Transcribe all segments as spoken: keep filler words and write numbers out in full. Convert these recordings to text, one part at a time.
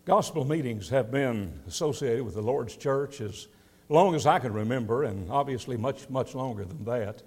Gospel meetings have been associated with the Lord's church as long as I can remember, and obviously much, much longer than that.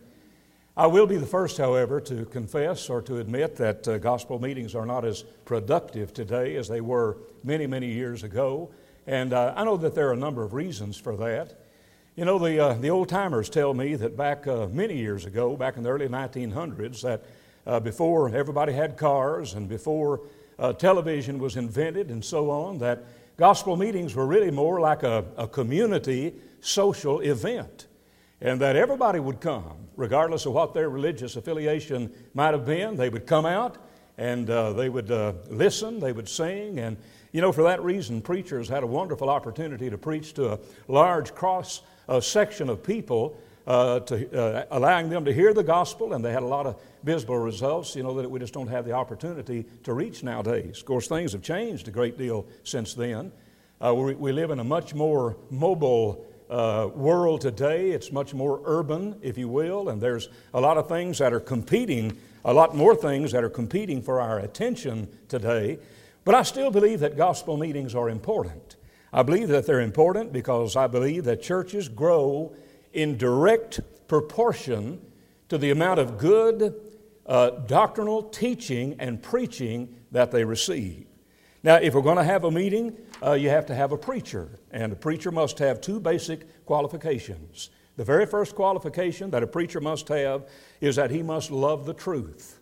I will be the first, however, to confess or to admit that uh, gospel meetings are not as productive today as they were many, many years ago. And uh, I know that there are a number of reasons for that. You know, the, uh, the old-timers tell me that back uh, many years ago, back in the early nineteen hundreds, that uh, before everybody had cars and before uh, television was invented and so on, that gospel meetings were really more like a, a community social event, and that everybody would come, regardless of what their religious affiliation might have been. They would come out and uh, they would uh, listen, they would sing, and you know, for that reason, preachers had a wonderful opportunity to preach to a large cross uh, section of people, uh, to uh, allowing them to hear the gospel, and they had a lot of visible results, you know, that we just don't have the opportunity to reach nowadays. Of course, things have changed a great deal since then. Uh, we, we live in a much more mobile uh, world today. It's much more urban, if you will, and there's a lot of things that are competing, a lot more things that are competing for our attention today. But I still believe that gospel meetings are important. I believe that they're important because I believe that churches grow in direct proportion to the amount of good uh, doctrinal teaching and preaching that they receive. Now, if we're going to have a meeting, uh, you have to have a preacher, and a preacher must have two basic qualifications. The very first qualification that a preacher must have is that he must love the truth.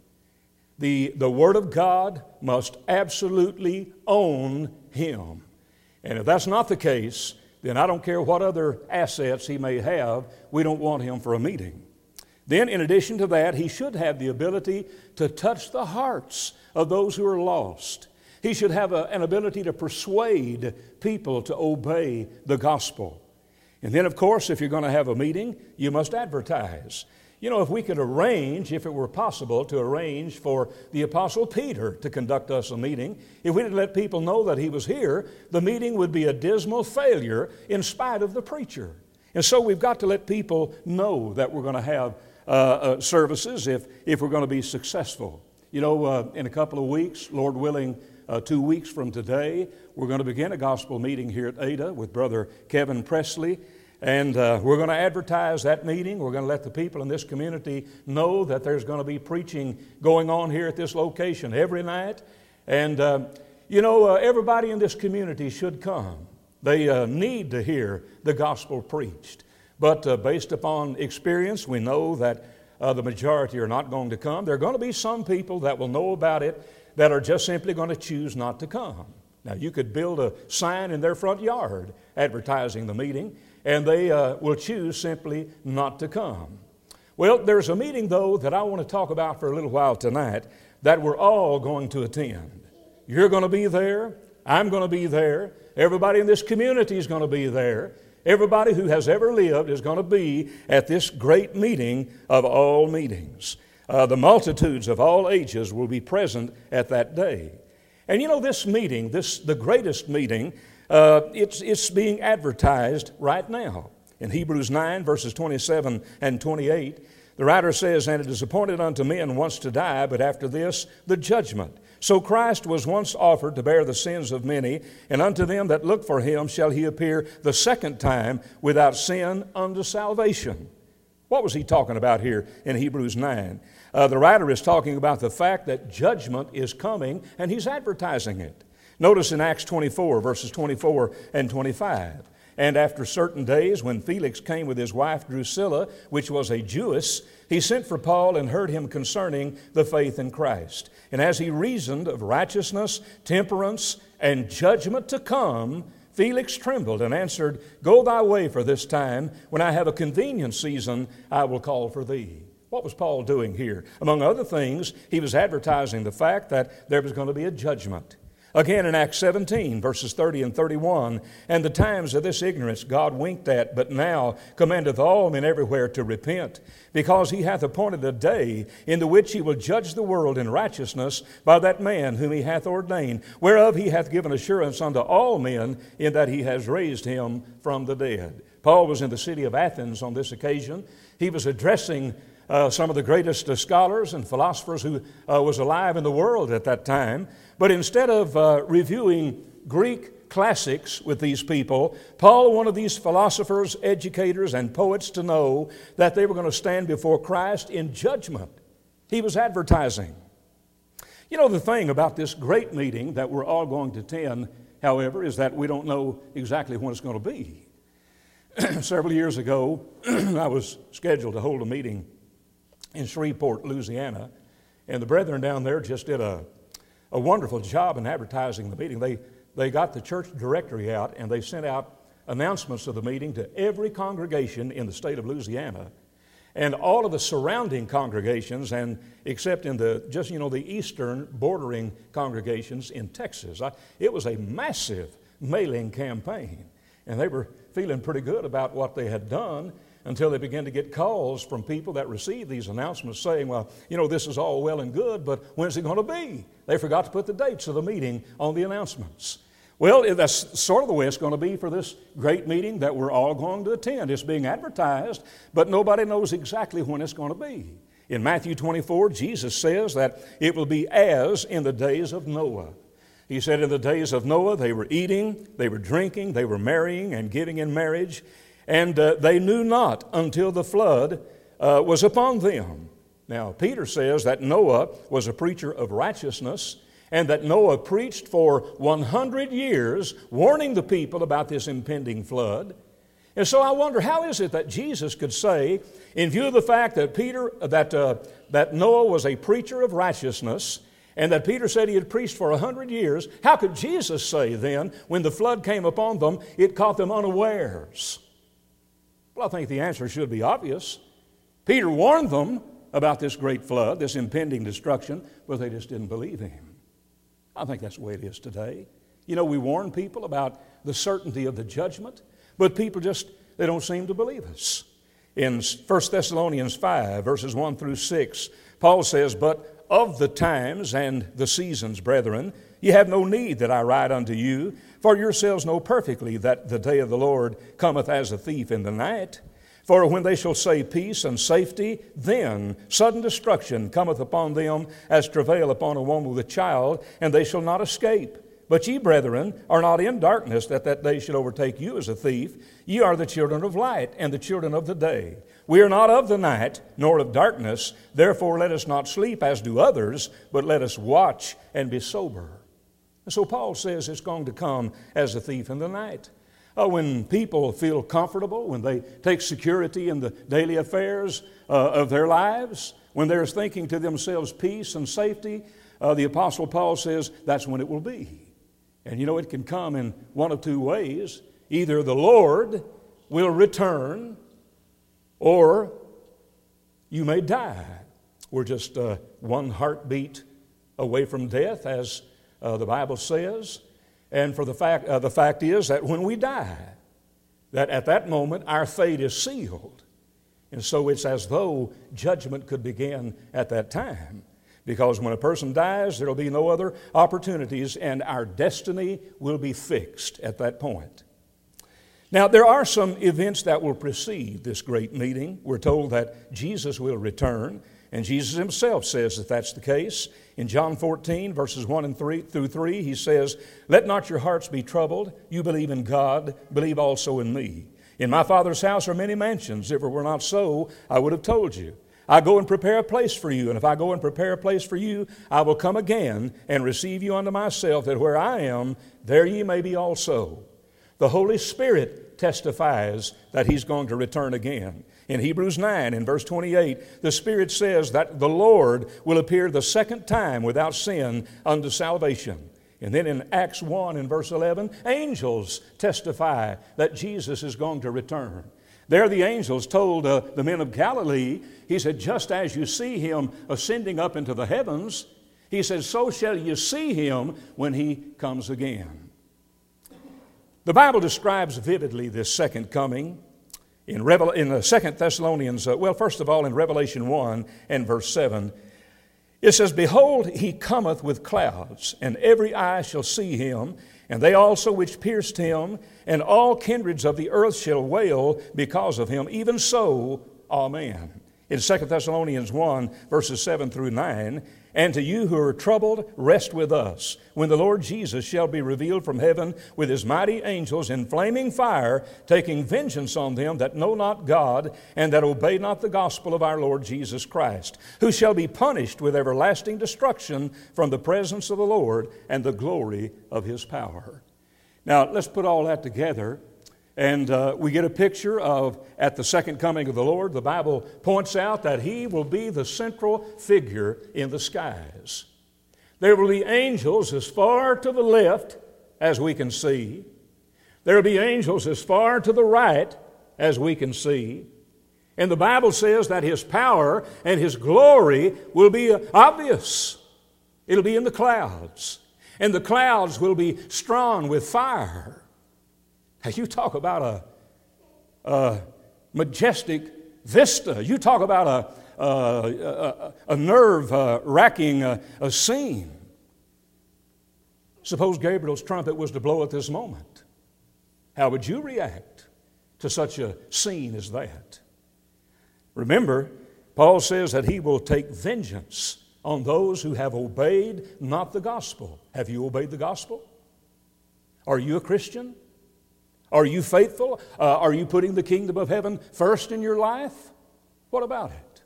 The, the Word of God must absolutely own him. And if that's not the case, then I don't care what other assets he may have, we don't want him for a meeting. Then, in addition to that, he should have the ability to touch the hearts of those who are lost. He should have a, an ability to persuade people to obey the gospel. And then, of course, if you're going to have a meeting, you must advertise. You know, if we could arrange, if it were possible to arrange for the Apostle Peter to conduct us a meeting, if we did let people know that he was here, the meeting would be a dismal failure in spite of the preacher. And so we've got to let people know that we're going to have uh, uh, services if, if we're going to be successful. You know, uh, in a couple of weeks, Lord willing, uh, two weeks from today, we're going to begin a gospel meeting here at Ada with Brother Kevin Presley. And uh, we're going to advertise that meeting. We're going to let the people in this community know that there's going to be preaching going on here at this location every night. And, uh, you know, uh, everybody in this community should come. They uh, need to hear the gospel preached. But uh, based upon experience, we know that uh, the majority are not going to come. There are going to be some people that will know about it that are just simply going to choose not to come. Now, you could build a sign in their front yard advertising the meeting, and they uh, will choose simply not to come. Well, there's a meeting, though, that I want to talk about for a little while tonight that we're all going to attend. You're going to be there. I'm going to be there. Everybody in this community is going to be there. Everybody who has ever lived is going to be at this great meeting of all meetings. Uh, the multitudes of all ages will be present at that day. And you know, this meeting, this the greatest meeting, Uh, it's, it's being advertised right now. In Hebrews nine, verses twenty-seven and twenty-eight, the writer says, "And it is appointed unto men once to die, but after this the judgment. So Christ was once offered to bear the sins of many, and unto them that look for him shall he appear the second time without sin unto salvation." What was he talking about here in Hebrews nine? Uh, the writer is talking about the fact that judgment is coming, and he's advertising it. Notice in Acts twenty-four, verses twenty-four and twenty-five. "And after certain days, when Felix came with his wife Drusilla, which was a Jewess, he sent for Paul and heard him concerning the faith in Christ. And as he reasoned of righteousness, temperance, and judgment to come, Felix trembled and answered, Go thy way for this time. When I have a convenient season, I will call for thee." What was Paul doing here? Among other things, he was advertising the fact that there was going to be a judgment. Again in Acts seventeen, verses thirty and thirty-one, "And the times of this ignorance God winked at, but now commandeth all men everywhere to repent, because he hath appointed a day in the which he will judge the world in righteousness by that man whom he hath ordained, whereof he hath given assurance unto all men, in that he has raised him from the dead." Paul was in the city of Athens on this occasion. He was addressing uh, some of the greatest uh, scholars and philosophers who uh, was alive in the world at that time. But instead of uh, reviewing Greek classics with these people, Paul wanted these philosophers, educators, and poets to know that they were going to stand before Christ in judgment. He was advertising. You know, the thing about this great meeting that we're all going to attend, however, is that we don't know exactly when it's going to be. Several years ago, I was scheduled to hold a meeting in Shreveport, Louisiana, and the brethren down there just did a, a wonderful job in advertising the meeting. They, they got the church directory out, and they sent out announcements of the meeting to every congregation in the state of Louisiana, and all of the surrounding congregations, and except in the, just, you know, the eastern bordering congregations in Texas. I, it was a massive mailing campaign, and they were feeling pretty good about what they had done until they began to get calls from people that received these announcements saying, well, you know, this is all well and good, but when's it going to be? They forgot to put the dates of the meeting on the announcements. Well, that's sort of the way it's going to be for this great meeting that we're all going to attend. It's being advertised, but nobody knows exactly when it's going to be. In Matthew twenty-four, Jesus says that it will be as in the days of Noah. He said in the days of Noah, they were eating, they were drinking, they were marrying and giving in marriage, and uh, they knew not until the flood uh, was upon them. Now, Peter says that Noah was a preacher of righteousness, and that Noah preached for one hundred years, warning the people about this impending flood. And so I wonder, how is it that Jesus could say, in view of the fact that Peter, that, uh, that Noah was a preacher of righteousness, and that Peter said he had preached for a hundred years, how could Jesus say then, when the flood came upon them, it caught them unawares? Well, I think the answer should be obvious. Peter warned them about this great flood, this impending destruction, but they just didn't believe him. I think that's the way it is today. You know, we warn people about the certainty of the judgment, but people just, they don't seem to believe us. In First Thessalonians five, verses one through six, Paul says, "But of the times and the seasons, brethren, ye have no need that I write unto you, for yourselves know perfectly that the day of the Lord cometh as a thief in the night. For when they shall say peace and safety, then sudden destruction cometh upon them as travail upon a woman with a child, and they shall not escape. But ye, brethren, are not in darkness, that that day should overtake you as a thief. Ye are the children of light and the children of the day. We are not of the night, nor of darkness. Therefore let us not sleep as do others, but let us watch and be sober." And so Paul says it's going to come as a thief in the night. Uh, when people feel comfortable, when they take security in the daily affairs uh, of their lives, when they're thinking to themselves peace and safety, uh, the Apostle Paul says that's when it will be. And you know, it can come in one of two ways. Either the Lord will return, or you may die. We're just uh, one heartbeat away from death, as uh, the Bible says. And for the fact, uh, the fact is that when we die, that at that moment our fate is sealed. And so it's as though judgment could begin at that time. Because when a person dies, there will be no other opportunities, and our destiny will be fixed at that point. Now, there are some events that will precede this great meeting. We're told that Jesus will return, and Jesus himself says that that's the case. In John fourteen, verses one and three through three, he says, "Let not your hearts be troubled. You believe in God, believe also in me. In my Father's house are many mansions. If it were not so, I would have told you. I go and prepare a place for you, and if I go and prepare a place for you, I will come again and receive you unto myself, that where I am, there ye may be also." The Holy Spirit testifies that he's going to return again. In Hebrews nine, in verse twenty-eight, the Spirit says that the Lord will appear the second time without sin unto salvation. And then in Acts one, in verse eleven, angels testify that Jesus is going to return. There the angels told uh, the men of Galilee, he said, just as you see him ascending up into the heavens, he said, so shall you see him when he comes again. The Bible describes vividly this second coming in, Revel- in the Second Thessalonians, uh, well, first of all, in Revelation one and verse seven, it says, "Behold, he cometh with clouds, and every eye shall see him, and they also which pierced him, and all kindreds of the earth shall wail because of him. Even so, amen." In Second Thessalonians one, verses seven through nine, and to you who are troubled, rest with us, when the Lord Jesus shall be revealed from heaven with his mighty angels in flaming fire, taking vengeance on them that know not God, and that obey not the gospel of our Lord Jesus Christ, who shall be punished with everlasting destruction from the presence of the Lord and the glory of his power. Now, let's put all that together. And uh, we get a picture of, at the second coming of the Lord, the Bible points out that he will be the central figure in the skies. There will be angels as far to the left as we can see. There will be angels as far to the right as we can see. And the Bible says that his power and his glory will be obvious. It'll be in the clouds. And the clouds will be strewn with fire. You talk about a, a majestic vista. You talk about a, a, a, a nerve-wracking uh, a scene. Suppose Gabriel's trumpet was to blow at this moment. How would you react to such a scene as that? Remember, Paul says that he will take vengeance on those who have obeyed not the gospel. Have you obeyed the gospel? Are you a Christian? Are you faithful? Uh, are you putting the kingdom of heaven first in your life? What about it?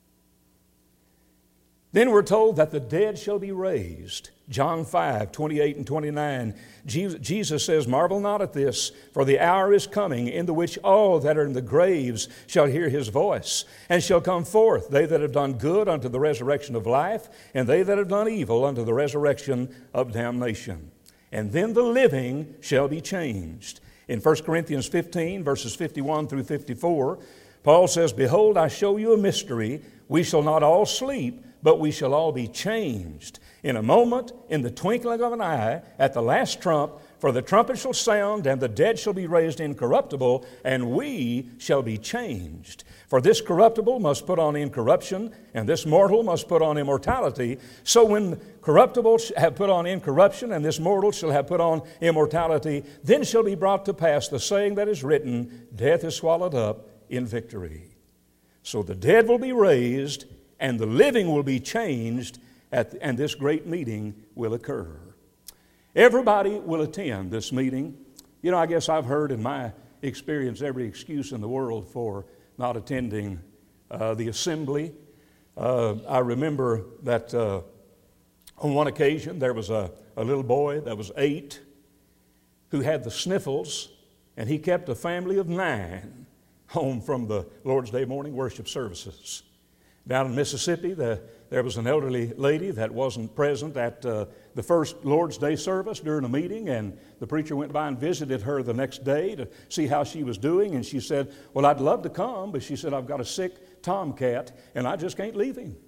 Then we're told that the dead shall be raised. John five, twenty-eight and twenty-nine. Jesus says, marvel not at this, for the hour is coming in the which all that are in the graves shall hear his voice, and shall come forth, they that have done good unto the resurrection of life, and they that have done evil unto the resurrection of damnation. And then the living shall be changed. In First Corinthians fifteen, verses fifty-one through fifty-four, Paul says, behold, I show you a mystery. We shall not all sleep, but we shall all be changed. In a moment, in the twinkling of an eye, at the last trump, for the trumpet shall sound, and the dead shall be raised incorruptible, and we shall be changed. For this corruptible must put on incorruption, and this mortal must put on immortality. So when corruptible have put on incorruption, and this mortal shall have put on immortality, then shall be brought to pass the saying that is written, death is swallowed up in victory. So the dead will be raised, and the living will be changed, at the, and this great meeting will occur. Everybody will attend this meeting. You know, I guess I've heard in my experience every excuse in the world for not attending uh, the assembly. Uh, I remember that uh, on one occasion there was a, a little boy that was eight who had the sniffles, and he kept a family of nine home from the Lord's Day morning worship services. Down in Mississippi, the, there was an elderly lady that wasn't present at uh, the first Lord's Day service during a meeting, and the preacher went by and visited her the next day to see how she was doing, and she said, well, I'd love to come, but she said, I've got a sick tomcat, and I just can't leave him.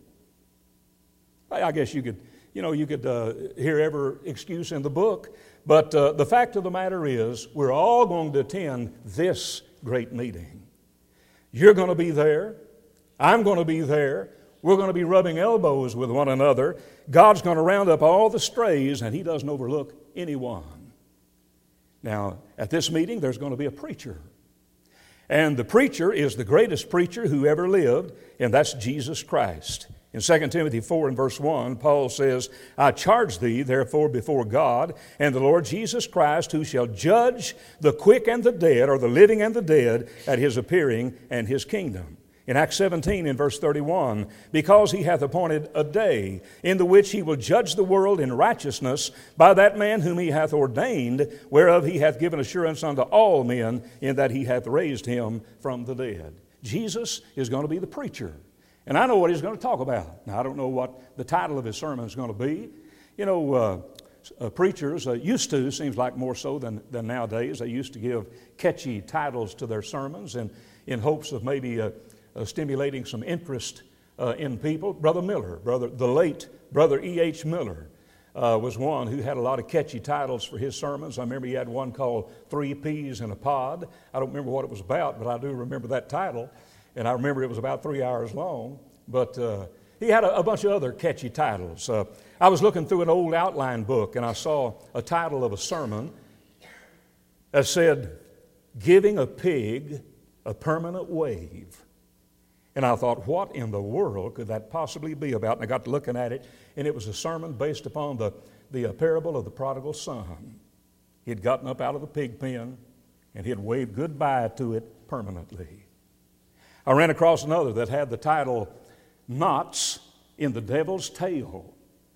I guess you could, you know, you could uh, hear every excuse in the book, but uh, the fact of the matter is, we're all going to attend this great meeting. You're going to be there. I'm going to be there. We're going to be rubbing elbows with one another. God's going to round up all the strays, and he doesn't overlook anyone. Now, at this meeting, there's going to be a preacher. And the preacher is the greatest preacher who ever lived, and that's Jesus Christ. In Second Timothy four and verse one, Paul says, I charge thee, therefore, before God and the Lord Jesus Christ, who shall judge the quick and the dead, or the living and the dead, at his appearing and his kingdom. In Acts seventeen, in verse thirty-one, because he hath appointed a day in the which he will judge the world in righteousness by that man whom he hath ordained, whereof he hath given assurance unto all men, in that he hath raised him from the dead. Jesus is going to be the preacher. And I know what he's going to talk about. Now, I don't know what the title of his sermon is going to be. You know, uh, uh, preachers uh, used to, seems like more so than, than nowadays, they used to give catchy titles to their sermons and in hopes of maybe uh, uh, stimulating some interest uh, in people. Brother Miller, brother, the late Brother E H Miller, uh, was one who had a lot of catchy titles for his sermons. I remember he had one called Three Peas in a Pod. I don't remember what it was about, but I do remember that title. And I remember it was about three hours long. But uh, he had a, a bunch of other catchy titles. Uh, I was looking through an old outline book, and I saw a title of a sermon that said, Giving a Pig a Permanent Wave. And I thought, what in the world could that possibly be about? And I got to looking at it, and it was a sermon based upon the, the uh, parable of the prodigal son. He had gotten up out of the pig pen, and he had waved goodbye to it permanently. I ran across another that had the title, Knots in the Devil's Tail.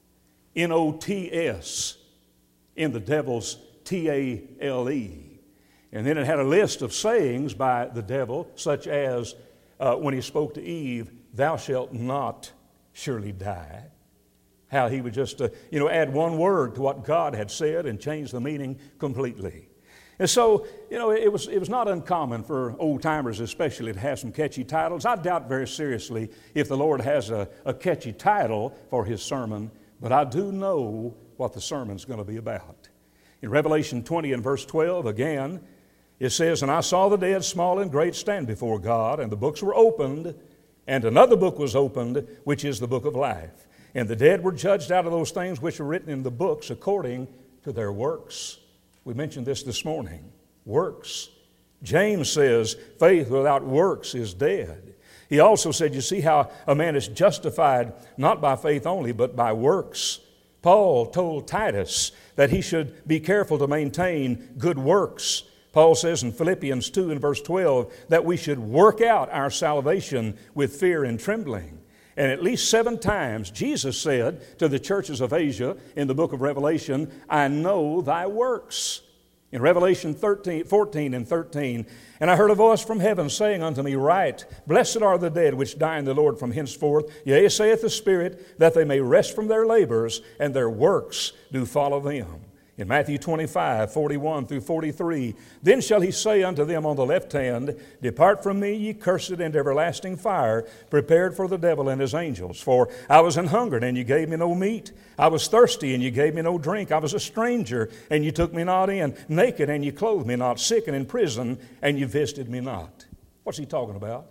N O T S in the devil's T A L E. And then it had a list of sayings by the devil, such as uh, when he spoke to Eve, thou shalt not surely die. How he would just, uh, you know, add one word to what God had said and change the meaning completely. And so, you know, it was, it was not uncommon for old-timers especially to have some catchy titles. I doubt very seriously if the Lord has a, a catchy title for His sermon, but I do know what the sermon's going to be about. In Revelation twenty and verse twelve, again, it says, and I saw the dead, small and great, stand before God, and the books were opened, and another book was opened, which is the book of life. And the dead were judged out of those things which were written in the books according to their works. We mentioned this this morning. Works. James says, faith without works is dead. He also said, you see how a man is justified not by faith only, but by works. Paul told Titus that he should be careful to maintain good works. Paul says in Philippians two and verse twelve that we should work out our salvation with fear and trembling. And at least seven times Jesus said to the churches of Asia in the book of Revelation, I know thy works. In Revelation thirteen, fourteen and thirteen, and I heard a voice from heaven saying unto me, write, blessed are the dead which die in the Lord from henceforth. Yea, saith the Spirit, that they may rest from their labors, and their works do follow them. In Matthew twenty-five, forty-one through forty-three, then shall he say unto them on the left hand, depart from me, ye cursed, into everlasting fire, prepared for the devil and his angels. For I was an hungered, and you gave me no meat. I was thirsty, and you gave me no drink. I was a stranger, and you took me not in. Naked, and you clothed me not. Sick and in prison, and you visited me not. What's he talking about?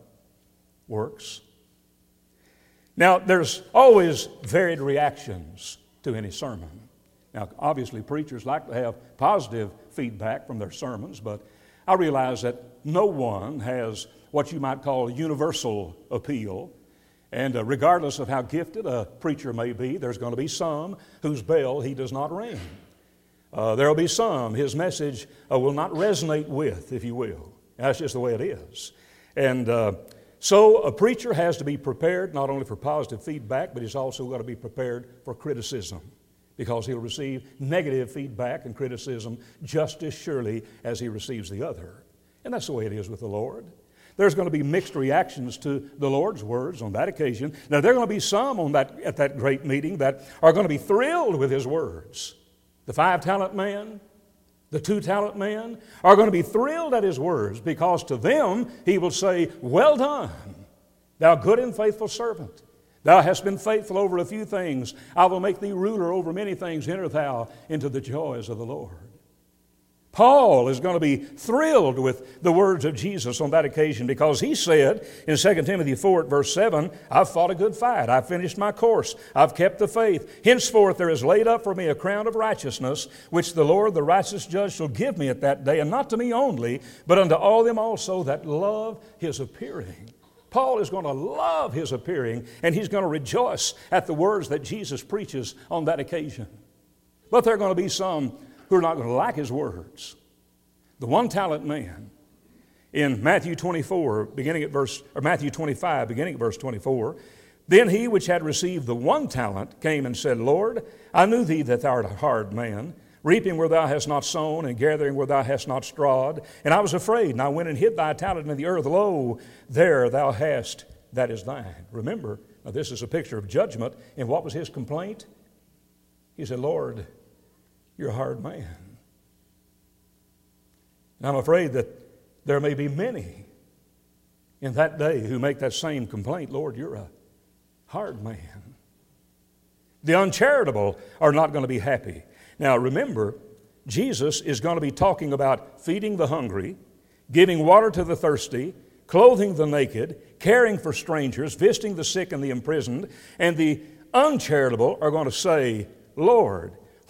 Works. Now, there's always varied reactions to any sermon. Now, obviously, preachers like to have positive feedback from their sermons, but I realize that no one has what you might call universal appeal. And uh, regardless of how gifted a preacher may be, there's going to be some whose bell he does not ring. Uh, there will be some his message uh, will not resonate with, if you will. That's just the way it is. And uh, so a preacher has to be prepared not only for positive feedback, but he's also got to be prepared for criticism, because he'll receive negative feedback and criticism just as surely as he receives the other. And that's the way it is with the Lord. There's going to be mixed reactions to the Lord's words on that occasion. Now, there are going to be some on that, at that great meeting that are going to be thrilled with His words. The five-talent man, the two-talent man are going to be thrilled at His words, because to them He will say, well done, thou good and faithful servant. Thou hast been faithful over a few things. I will make thee ruler over many things. Enter thou into the joys of the Lord. Paul is going to be thrilled with the words of Jesus on that occasion, because he said in Second Timothy four at verse seven, I've fought a good fight. I've finished my course. I've kept the faith. Henceforth there is laid up for me a crown of righteousness, which the Lord, the righteous judge, shall give me at that day, and not to me only, but unto all them also that love His appearing. Paul is going to love His appearing, and he's going to rejoice at the words that Jesus preaches on that occasion. But there are going to be some who are not going to like His words. The one-talent man in Matthew twenty-four, beginning at verse, or Matthew twenty-five, beginning at verse twenty-four, then he which had received the one talent came and said, Lord, I knew thee that thou art a hard man, reaping where thou hast not sown, and gathering where thou hast not strawed. And I was afraid, and I went and hid thy talent in the earth. Lo, there thou hast, that is thine. Remember, now this is a picture of judgment. And what was his complaint? He said, Lord, you're a hard man. And I'm afraid that there may be many in that day who make that same complaint. Lord, you're a hard man. The uncharitable are not going to be happy. Now remember, Jesus is going to be talking about feeding the hungry, giving water to the thirsty, clothing the naked, caring for strangers, visiting the sick and the imprisoned, and the uncharitable are going to say, Lord,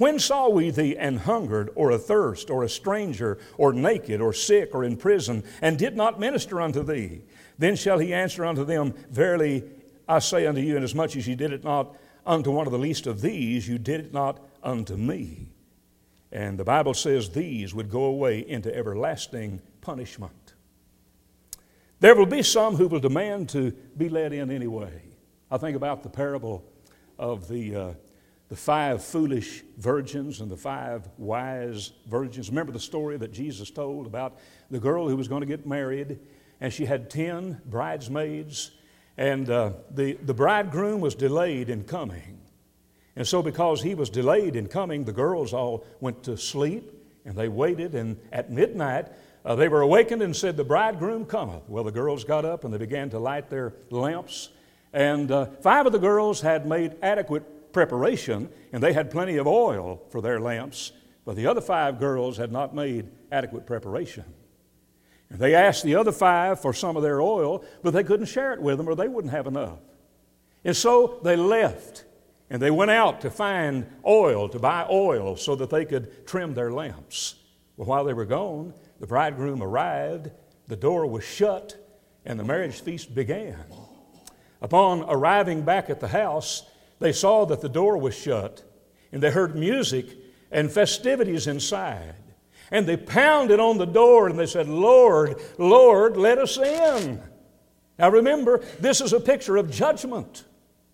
When saw we thee an hungered, or athirst, or a stranger, or naked, or sick, or in prison, and did not minister unto thee? Then shall he answer unto them, Verily I say unto you, inasmuch as ye did it not unto one of the least of these, you did it not unto me. And the Bible says these would go away into everlasting punishment. There will be some who will demand to be let in anyway. I think about the parable of the, uh, the five foolish virgins and the five wise virgins. Remember the story that Jesus told about the girl who was going to get married, and she had ten bridesmaids, and uh, the, the bridegroom was delayed in coming. And so because he was delayed in coming, the girls all went to sleep, and they waited, and at midnight uh, they were awakened and said, The bridegroom cometh. Well, the girls got up and they began to light their lamps, and uh, five of the girls had made adequate preparation, and they had plenty of oil for their lamps, but the other five girls had not made adequate preparation. And they asked the other five for some of their oil, but they couldn't share it with them or they wouldn't have enough. And so they left. And they went out to find oil, to buy oil so that they could trim their lamps. Well, while they were gone, the bridegroom arrived, the door was shut, and the marriage feast began. Upon arriving back at the house, they saw that the door was shut, and they heard music and festivities inside. And they pounded on the door and they said, Lord, Lord, let us in. Now remember, this is a picture of judgment.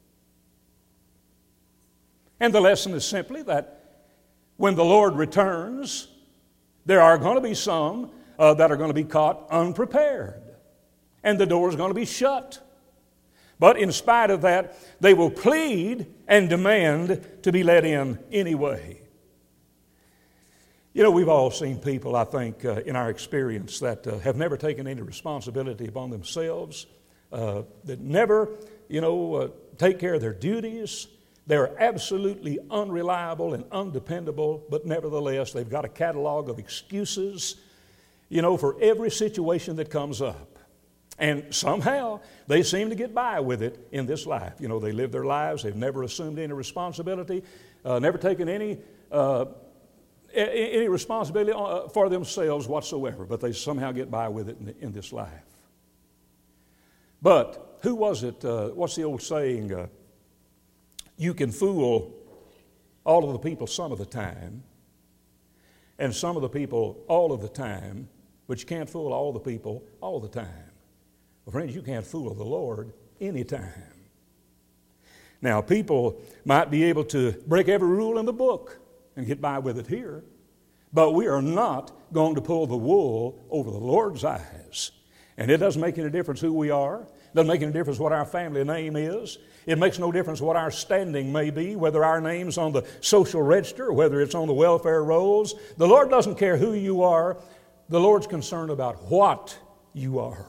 And the lesson is simply that when the Lord returns, there are going to be some uh, that are going to be caught unprepared. And the door is going to be shut. But in spite of that, they will plead and demand to be let in anyway. You know, we've all seen people, I think, uh, in our experience that uh, have never taken any responsibility upon themselves, uh, that never, you know, uh, take care of their duties. They're absolutely unreliable and undependable, but nevertheless, they've got a catalog of excuses, you know, for every situation that comes up. And somehow, they seem to get by with it in this life. You know, they live their lives, they've never assumed any responsibility, uh, never taken any, uh, any responsibility for themselves whatsoever, but they somehow get by with it in, in this life. But who was it, uh, what's the old saying, uh, you can fool all of the people some of the time, and some of the people all of the time, but you can't fool all the people all the time. Well, friends, you can't fool the Lord anytime. Now, people might be able to break every rule in the book and get by with it here, but we are not going to pull the wool over the Lord's eyes. And it doesn't make any difference who we are. It doesn't make any difference what our family name is. It makes no difference what our standing may be, whether our name's on the social register or whether it's on the welfare rolls. The Lord doesn't care who you are. The Lord's concerned about what you are.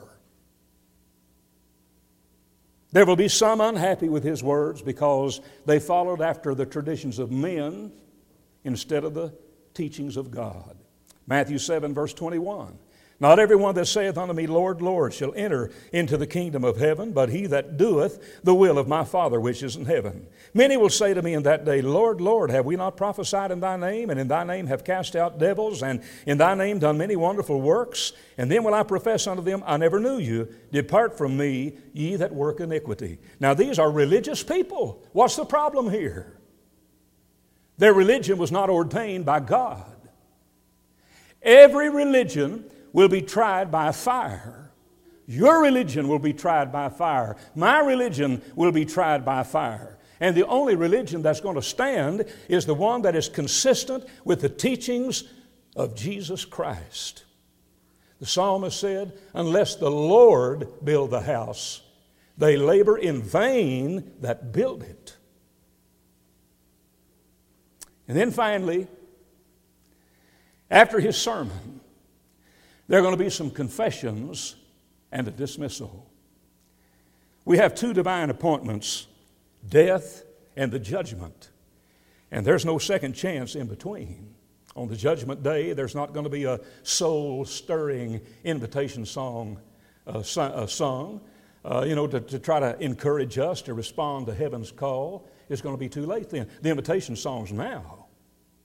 There will be some unhappy with His words because they followed after the traditions of men instead of the teachings of God. Matthew seven, verse twenty-one. Not everyone that saith unto me, Lord, Lord, shall enter into the kingdom of heaven, but he that doeth the will of my Father which is in heaven. Many will say to me in that day, Lord, Lord, have we not prophesied in thy name, and in thy name have cast out devils, and in thy name done many wonderful works? And then will I profess unto them, I never knew you. Depart from me, ye that work iniquity. Now these are religious people. What's the problem here? Their religion was not ordained by God. Every religion will be tried by fire. Your religion will be tried by fire. My religion will be tried by fire. And the only religion that's going to stand is the one that is consistent with the teachings of Jesus Christ. The psalmist said, unless the Lord build the house, they labor in vain that build it. And then finally, after his sermon, there are going to be some confessions and a dismissal. We have two divine appointments, death and the judgment. And there's no second chance in between. On the judgment day, there's not going to be a soul-stirring invitation song uh, sung, uh, you know, to, to try to encourage us to respond to heaven's call. It's going to be too late then. The invitation song's now.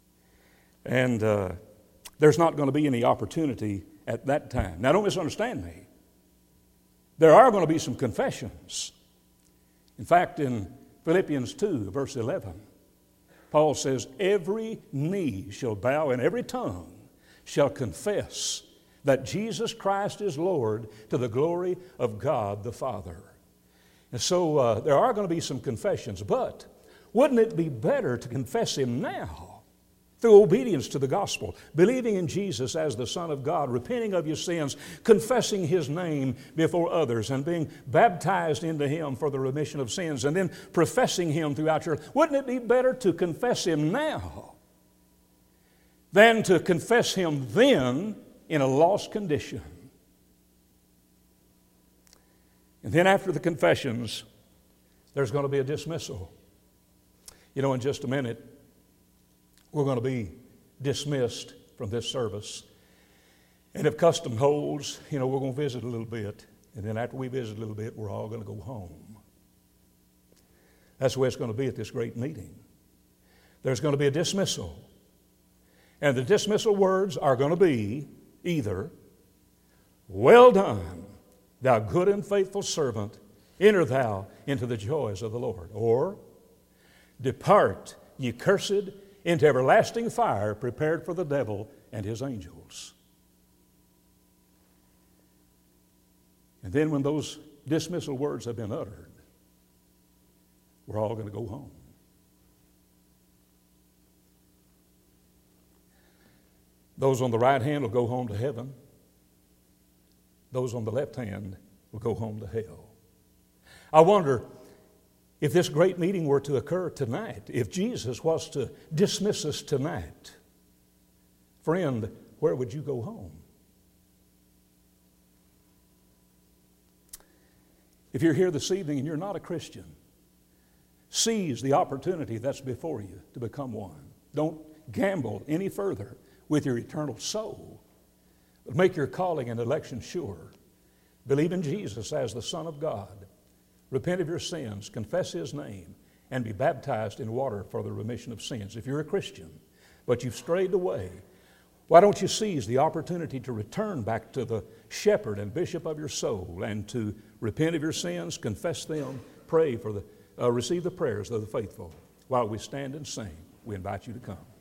And uh, there's not going to be any opportunity at that time. Now, don't misunderstand me. There are going to be some confessions. In fact, in Philippians two, verse eleven, Paul says, every knee shall bow and every tongue shall confess that Jesus Christ is Lord, to the glory of God the Father. And so uh, there are going to be some confessions, but wouldn't it be better to confess Him now through obedience to the gospel, believing in Jesus as the Son of God, repenting of your sins, confessing His name before others, and being baptized into Him for the remission of sins, and then professing Him throughout your life? Wouldn't it be better to confess Him now than to confess Him then in a lost condition? And then after the confessions, there's going to be a dismissal. You know, in just a minute, we're going to be dismissed from this service. And if custom holds, you know, we're going to visit a little bit. And then after we visit a little bit, we're all going to go home. That's the way it's going to be at this great meeting. There's going to be a dismissal. And the dismissal words are going to be either, well done, thou good and faithful servant, enter thou into the joys of the Lord. Or, depart, ye cursed, into everlasting fire prepared for the devil and his angels. And then when those dismissal words have been uttered, we're all going to go home. Those on the right hand will go home to heaven. Those on the left hand will go home to hell. I wonder, if this great meeting were to occur tonight, if Jesus was to dismiss us tonight, friend, where would you go home? If you're here this evening and you're not a Christian, seize the opportunity that's before you to become one. Don't gamble any further with your eternal soul, but make your calling and election sure. Believe in Jesus as the Son of God. Repent of your sins, confess His name, and be baptized in water for the remission of sins. If you're a Christian, but you've strayed away, why don't you seize the opportunity to return back to the shepherd and bishop of your soul and to repent of your sins, confess them, pray for the, uh, receive the prayers of the faithful. While we stand and sing, we invite you to come.